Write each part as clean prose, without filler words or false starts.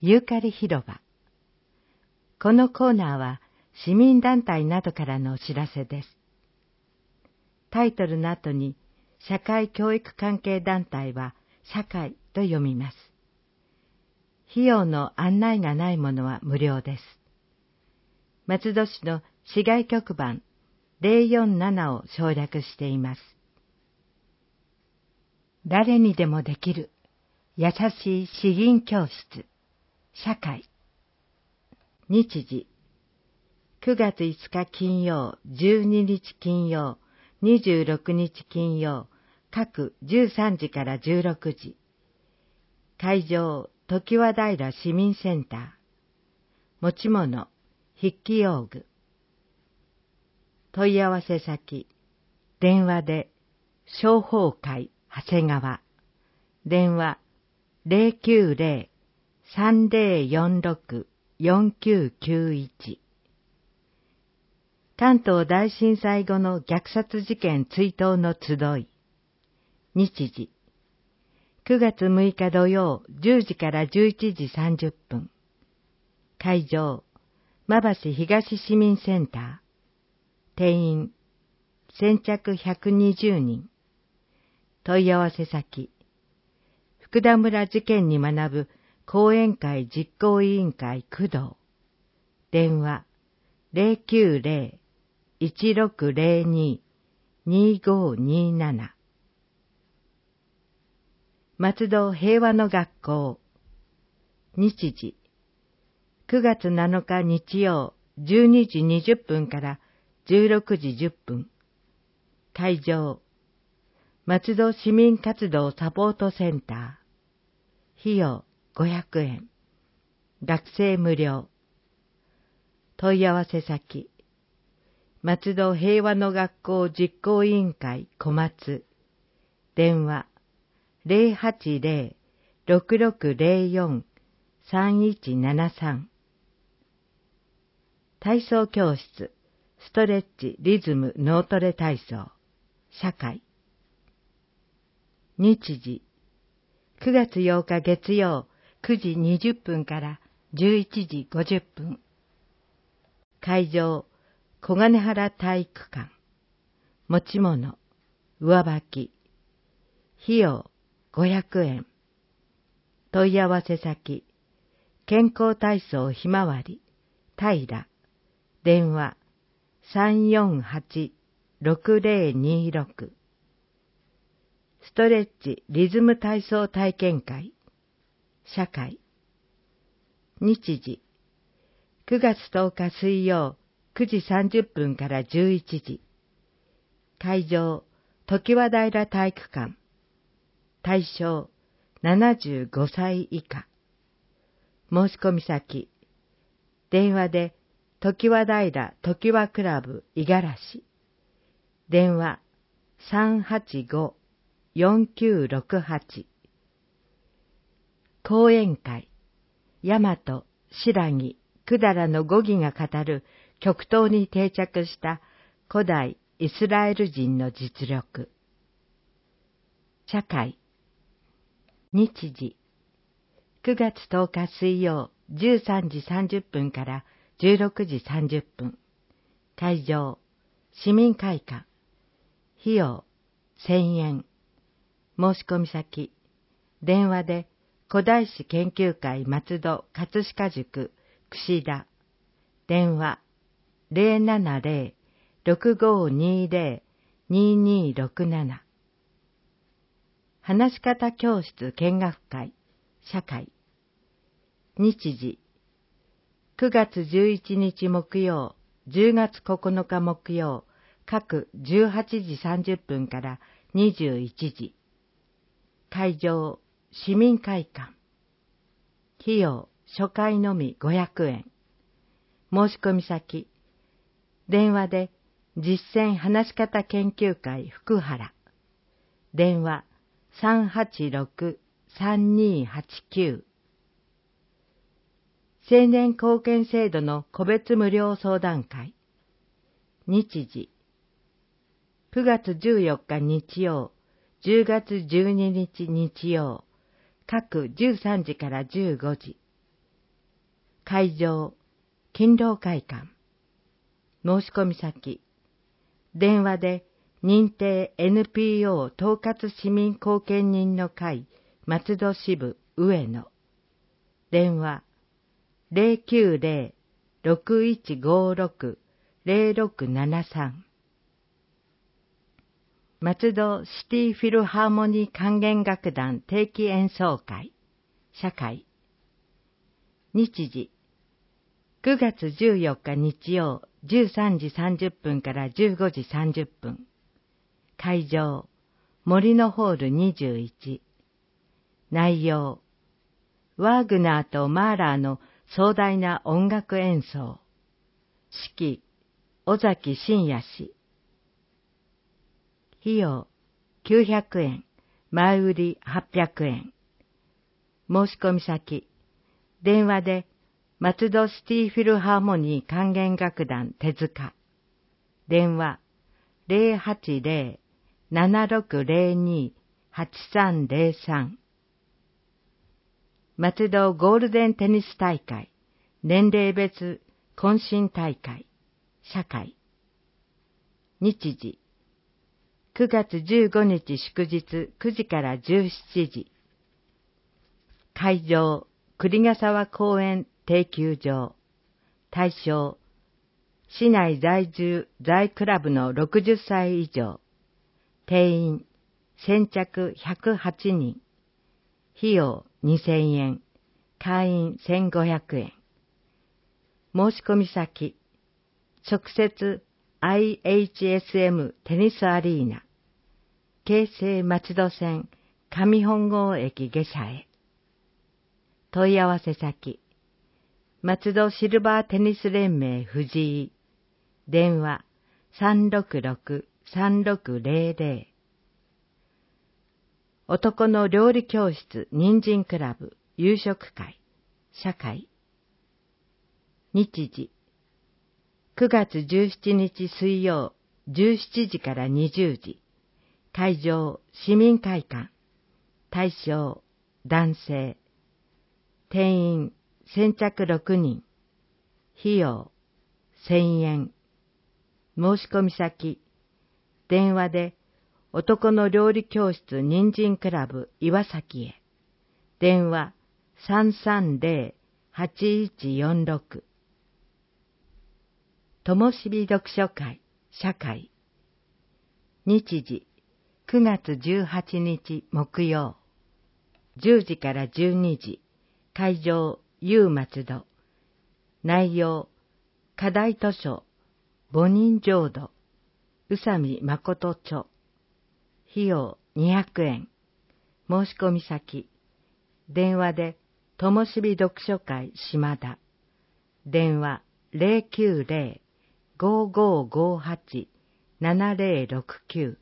ユーカリ広場。このコーナーは市民団体などからのお知らせです。タイトルの後に社会教育関係団体は社会と読みます。費用の案内がないものは無料です。松戸市の市外局番047を省略しています。誰にでもできる優しい詩吟教室。社会。日時9月5日金曜、12日金曜、26日金曜、各13時から16時。会場、常盤平市民センター。持ち物、筆記用具。問い合わせ先、電話で、商法会長谷川。電話、090-3046-4991。関東大震災後の虐殺事件追悼の集い。日時、9月6日土曜10時から11時30分。会場、馬橋東市民センター。定員、先着120人。問い合わせ先、福田村事件に学ぶ講演会実行委員会工藤。電話、090-1602-2527。松戸平和の学校。日時、9月7日日曜12時20分から16時10分。会場、松戸市民活動サポートセンター。費用500円。学生無料。問い合わせ先、松戸平和の学校実行委員会小松。電話、080-6604-3173。体操教室、ストレッチ、リズム、脳トレ体操。社会。日時、9月8日月曜9時20分から11時50分。会場、小金原体育館。持ち物、上履き。費用、500円。問い合わせ先、健康体操ひまわり、平。電話、348-6026。ストレッチリズム体操体験会。社会。日時、9月10日水曜9時30分から11時。会場、常盤平体育館。対象、75歳以下。申し込み先、電話で常盤平常盤クラブ五十嵐。電話、385-4968。講演会、大和、新羅、百済の語義が語る極東に定着した古代イスラエル人の実力。社会。日時、9月10日水曜13時30分から16時30分。会場、市民会館。費用、1000円。申し込み先、電話で古代史研究会松戸葛飾塾櫛田。電話、070-6520-2267。話し方教室見学会。社会。日時、9月11日木曜、10月9日木曜、各18時30分から21時。会場、市民会館。費用、初回のみ500円。申し込み先、電話で実践話し方研究会福原。電話、386-3289。青年貢献制度の個別無料相談会。日時、9月14日日曜、10月12日日曜、各13時から15時。 会場、勤労会館。申し込み先、電話で認定 NPO 統括市民貢献人の会松戸支部上野。電話 090-6156-0673。松戸シティフィルハーモニー管弦楽団定期演奏会社会。日時9月14日日曜13時30分から15時30分。会場、森のホール21。内容、ワーグナーとマーラーの壮大な音楽演奏。指揮、尾崎真也氏。費用、900円、前売り800円。申し込み先、電話で、松戸シティフィルハーモニー管弦楽団手塚。電話080-7602-8303。松戸ゴールデンテニス大会、年齢別懇親大会、社会。日時、9月15日祝日9時から17時。会場、栗ヶ沢公園定休場。対象、市内在住在クラブの60歳以上。定員、先着108人。費用2000円。会員1500円。申し込み先、直接 IHSM テニスアリーナ。京成松戸線上本郷駅下車へ。問い合わせ先、松戸シルバーテニス連盟藤井。電話366-3600。男の料理教室人参クラブ夕食会社会。日時、9月17日水曜17時から20時。会場、市民会館。対象、男性。定員、先着6人。費用、1000円。申し込み先、電話で、男の料理教室人参クラブ岩崎へ。電話、330-8146。ともしび読書会、社会。日時、9月18日木曜。10時から12時。会場、U松戸。内容、課題図書、母人浄土、宇佐美誠著。費用200円。申し込み先、電話で、ともしび読書会島田。電話090-5558-7069。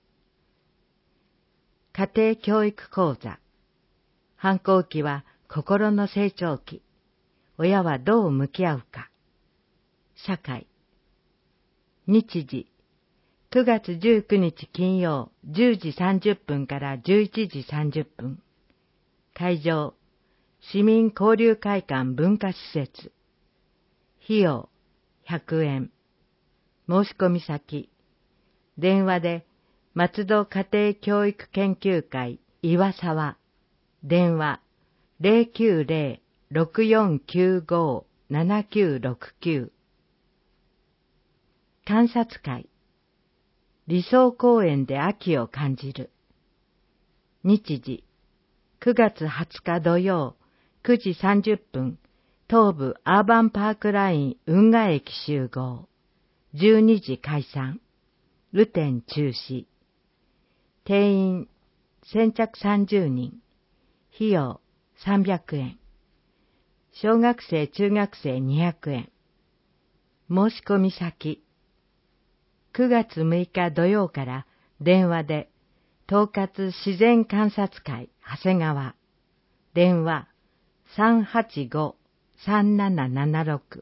家庭教育講座。反抗期は心の成長期。親はどう向き合うか。社会。日時、9月19日金曜10時30分から11時30分。会場、市民交流会館文化施設。費用、100円。申し込み先、電話で、松戸家庭教育研究会岩沢。電話、090-6495-7969。観察会。理想公園で秋を感じる。日時、9月20日土曜、9時30分、東武アーバンパークライン運河駅集合。12時解散。雨天中止。定員、先着30人。費用、300円。小学生、中学生200円。申し込み先、9月6日土曜から電話で、統括自然観察会長谷川。電話385-3776。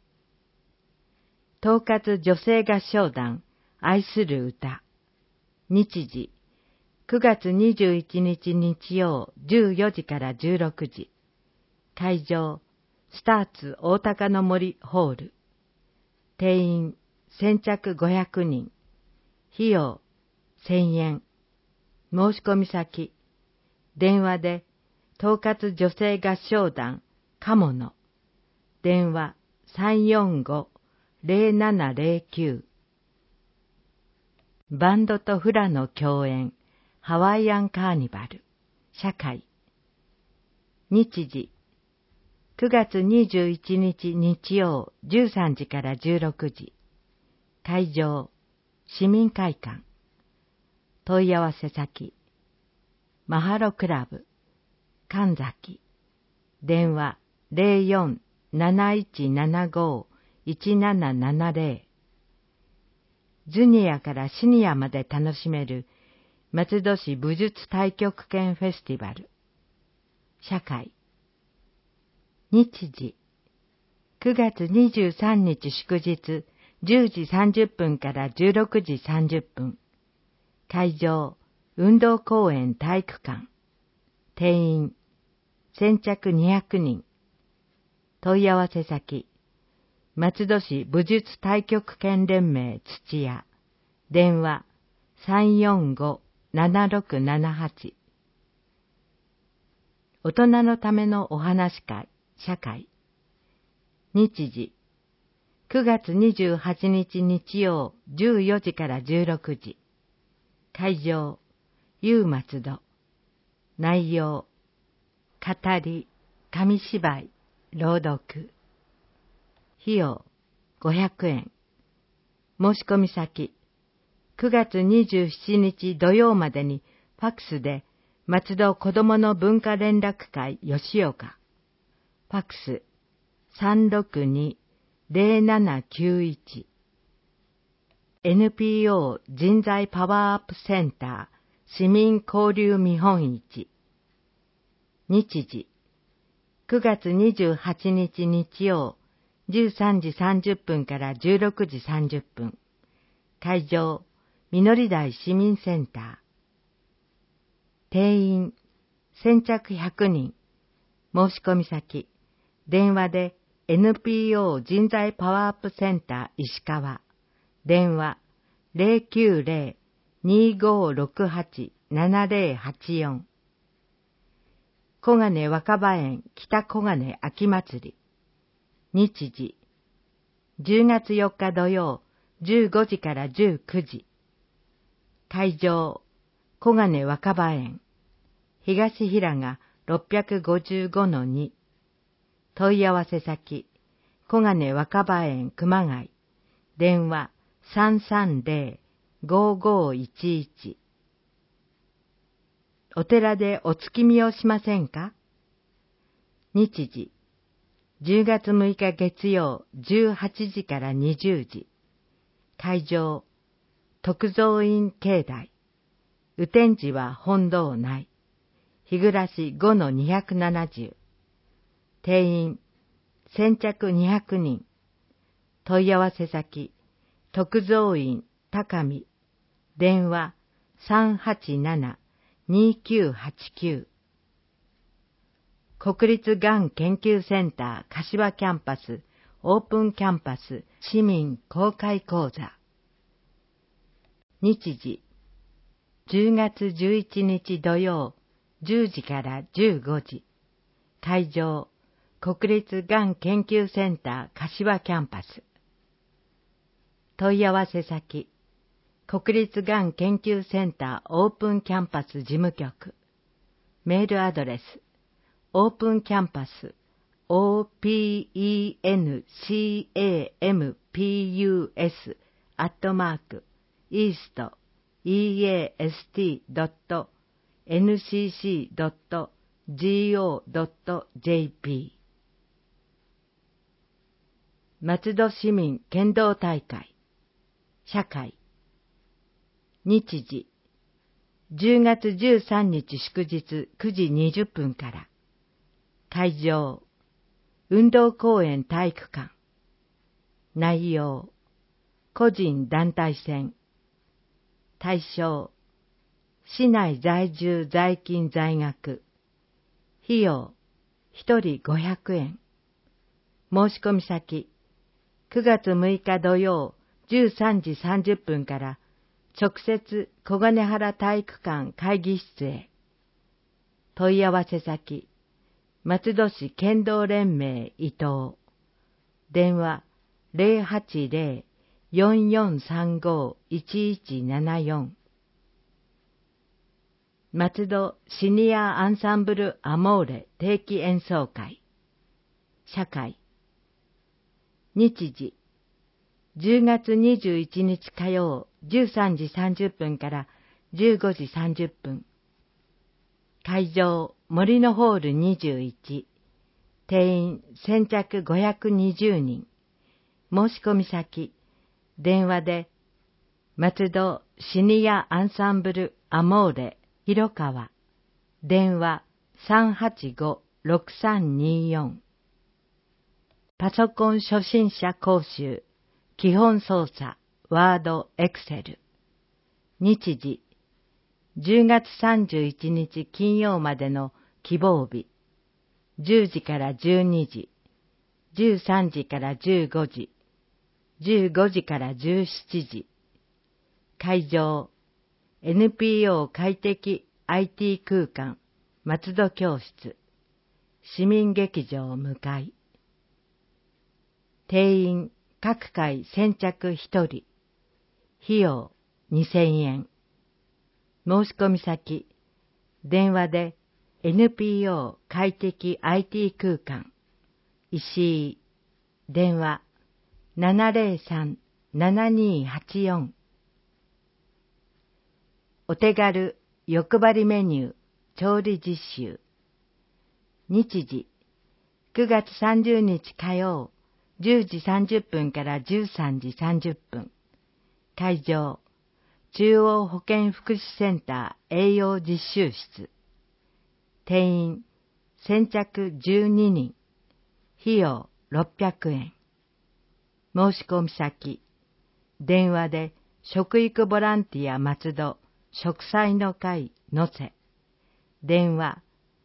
統括女性合唱団愛する歌。日時、9月21日日曜14時から16時。会場、 スターツ大高の森ホール。定員先着500人。費用1000円。申し込み先。電話で統括女性合唱団カモノ。電話345-0709。バンドとフラの共演ハワイアンカーニバル。社会。日時9月21日日曜13時から16時。会場市民会館。問い合わせ先マハロクラブ神崎。電話04-7175-1770。ジュニアからシニアまで楽しめる松戸市武術太極拳フェスティバル。社会。日時9月23日祝日10時30分から16時30分。会場運動公園体育館。定員先着200人。問い合わせ先松戸市武術太極拳連盟土屋。電話345-7678。大人のためのお話会社会。日時9月28日日曜14時から16時。会場松戸。内容語り、紙芝居、朗読。費用500円。申し込み先9月27日土曜までにファックスで松戸子どもの文化連絡会吉岡。ファックス362-0791。NPO 人材パワーアップセンター市民交流見本市。日時9月28日日曜13時30分から16時30分。会場みのり台市民センター。定員先着100人。申し込み先電話で NPO 人材パワーアップセンター石川。電話090-2568-7084。小金若葉園北小金秋祭り。日時10月4日土曜15時から19時。会場小金若葉園東平賀 655-2。問い合わせ先小金若葉園熊谷。電話330-5511。お寺でお月見をしませんか？日時10月6日月曜18時から20時。会場徳蔵院境内。雨天時は本堂内。日暮5-270。定員先着200人。問い合わせ先徳蔵院高見。電話387-2989。国立がん研究センター柏キャンパスオープンキャンパス市民公開講座。日時10月11日土曜10時から15時。会場国立がん研究センター柏キャンパス。問い合わせ先国立がん研究センターオープンキャンパス事務局。メールアドレスオープンキャンパス opencampus@east-east.ncc.go.jp。 松戸市民剣道大会社会。日時10月13日祝日9時20分から。会場運動公園体育館。内容個人団体戦。対象市内在住在勤在学。費用1人500円。 申し込み先、9月6日土曜13時30分から直接小金原体育館会議室へ。問い合わせ先、松戸市剣道連盟伊藤。電話080-4435-1174。松戸シニアアンサンブルアモーレ定期演奏会。社会。日時、10月21日火曜13時30分から15時30分。会場、森のホール21。定員先着520人。申し込み先、電話で、松戸シニアアンサンブルアモーレ広川。電話385-6324。パソコン初心者講習、基本操作、ワード、エクセル。日時、10月31日金曜までの希望日、10時から12時、13時から15時、15時から17時。会場、NPO 快適 IT 空間、松戸教室、市民劇場向かい。定員、各回先着1人。費用、2000円。申し込み先、電話で NPO 快適 IT 空間、石井、電話703-7284。お手軽、欲張りメニュー、調理実習。日時、9月30日火曜、10時30分から13時30分。会場、中央保健福祉センター栄養実習室。定員、先着12人。費用600円。申し込み先、電話で食育ボランティア松戸植栽の会のせ。電話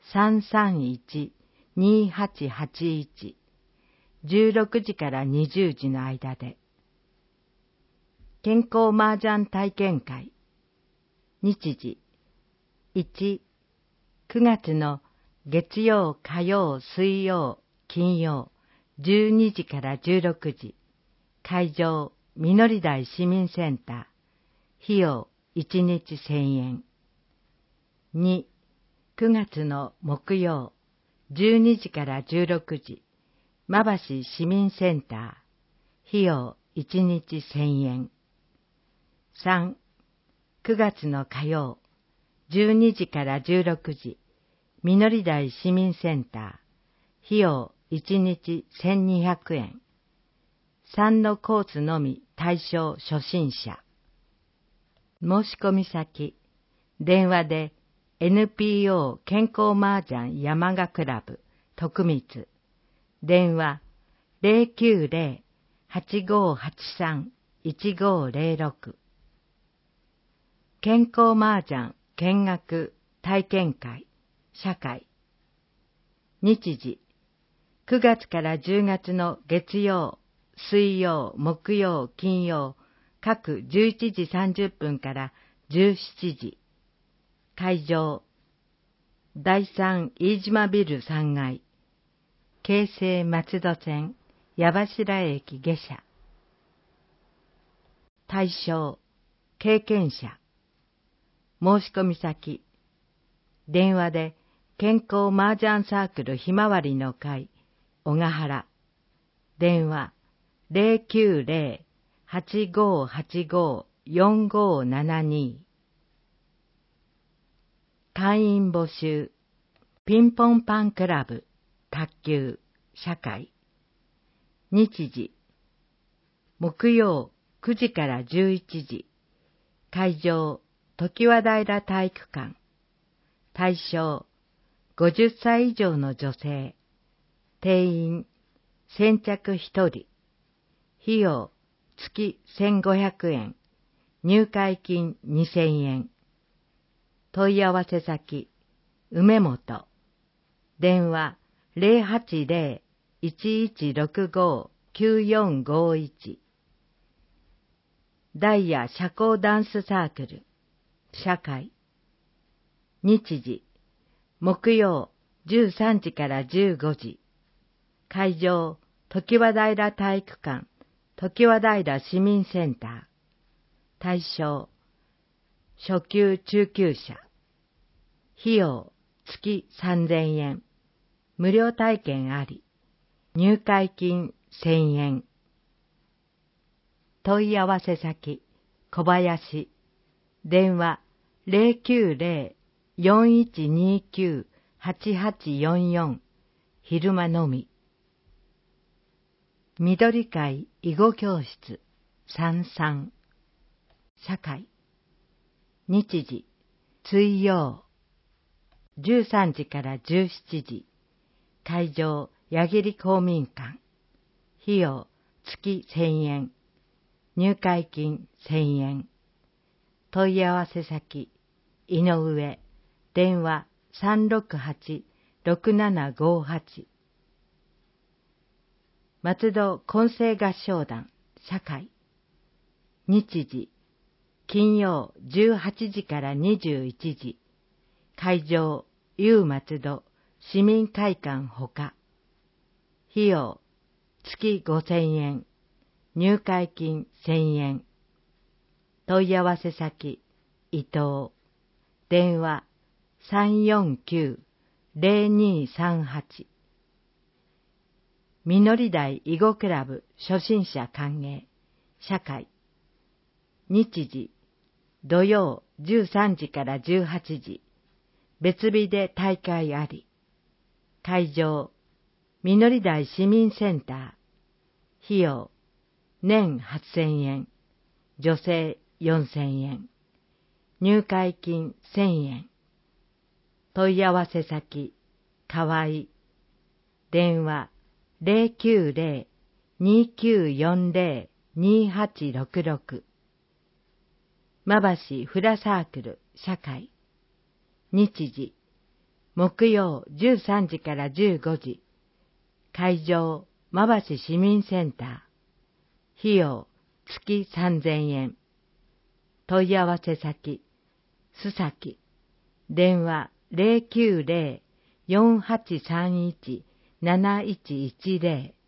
331-2881。16時から20時の間で。健康麻雀体験会。日時、1、9月の月曜、火曜、水曜、金曜、12時から16時。会場、みのり台市民センター。費用、1日1000円。2、9月の木曜、12時から16時。馬橋市民センター。費用、1日1000円。3、9月の火曜、12時から16時。みのり台市民センター。費用、1日1200円。3のコースのみ対象初心者。申し込み先、電話で NPO 健康麻雀山賀クラブ徳光。電話090-8583-1506。健康麻雀見学体験会社会。日時、9月から10月の月曜、水曜、木曜、金曜、各11時30分から17時。会場、第3飯島ビル3階。京成松戸線矢柱駅下車。対象、経験者。申し込み先、電話で健康麻雀サークルひまわりの会小ヶ原。電話090-8585-4572。会員募集。ピンポンパンクラブ卓球社会。日時、木曜9時から11時。会場、常盤平体育館。対象、50歳以上の女性。定員、先着1人。費用、月1500円。入会金2000円。問い合わせ先、梅本。電話 1165-9451。ダイヤ社交ダンスサークル、社会。日時、木曜13時から15時。会場、常盤平体育館、常盤平市民センター。対象、初級中級者。費用、月3000円。無料体験あり。入会金1000円。問い合わせ先、小林。電話、090-4129-8844。昼間のみ。緑会囲碁教室、33。社会。日時、水曜。13時から17時。会場、矢切公民館。費用、月1000円。入会金1000円。問い合わせ先、井上。電話、368-6758。松戸混声合唱団、社会。日時、金曜18時から21時。会場、U松戸市民会館ほか。費用、月5000円。入会金1000円。問い合わせ先、伊藤。電話、349-0238。みのり台囲碁クラブ初心者歓迎、社会。日時、土曜13時から18時。別日で大会あり。会場、みのり台市民センター。費用、年8000円。女性4000円。入会金1000円。問い合わせ先、河合。電話、090-2940-2866。まばしフラサークル、社会。日時、木曜13時から15時。会場、まばし市民センター。費用、月3000円。問い合わせ先、須崎。電話、090-4831-7110。